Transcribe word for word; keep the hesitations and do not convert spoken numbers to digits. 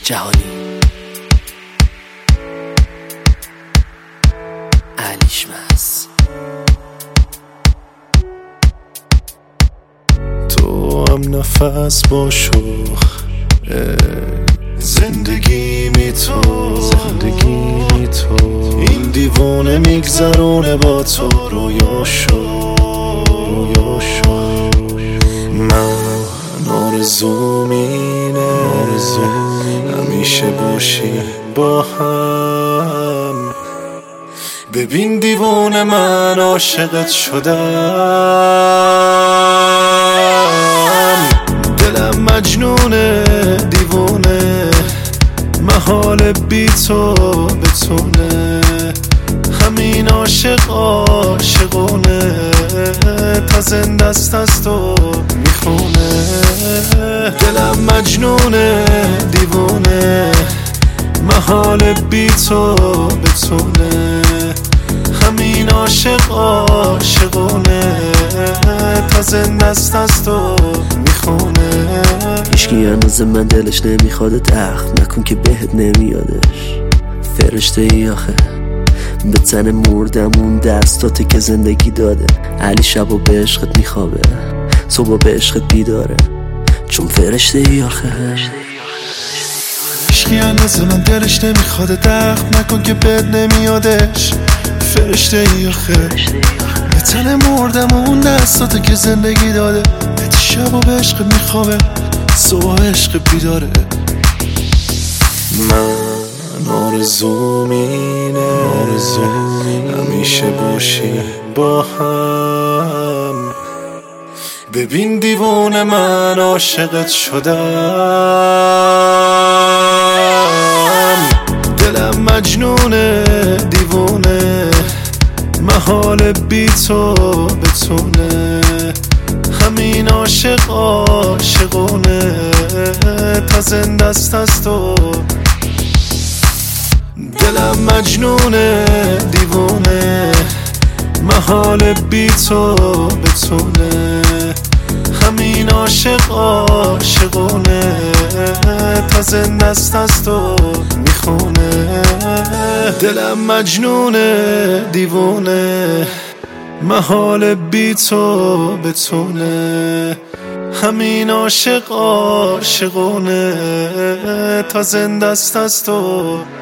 جهانی علیشمس. تو هم نفس باشو زندگی می تو زندگی می تو این دیوونه میگذرونه با تو رویاشو رویاشو. من آرزوم اینه همیشه باشی با هم. ببین دیوونه من عاشقت شدم، دلم مجنونه دیوونه محال بی تو بتونه. همین عاشق عاشقونه تا زنده است از تو میخونه. دلم مجنونه دیوونه محال بی تو بتونه. همین عاشق عاشقونه تا زنده است از تو میخونه. هیچکی اندازه من دلش نمیخواد تخت نکن که بهت نمیادش. فرشته ای آخه به تن مردمون دستاته که زندگی داده. علی شبا به عشقت میخوابه صبح به عشقت بیداره چون فرشته ای آخه. هیچکی اندازه من دلش نمیخواد تخت نکن که بهت نمیادش. فرشته ای آخه به تن مردمون دستاته که زندگی داده. شبا به عشقت میخوابه صبح عشق بیداره. من آرزوم اینه همیشه باشی با هم. ببین دیوونه من عاشقت شدم، دلم مجنونه دیوونه محال بی تو بتونه. همین عاشق عاشقونه تا زنده است از تو. دلم مجنونه دیوونه محال بی تو بتونه. همین عاشق عاشقونه تا زنده است از تو میخونه. دلم مجنونه دیوونه محال بی تو بتونه. همین عاشق عاشقونه تا زنده است از تو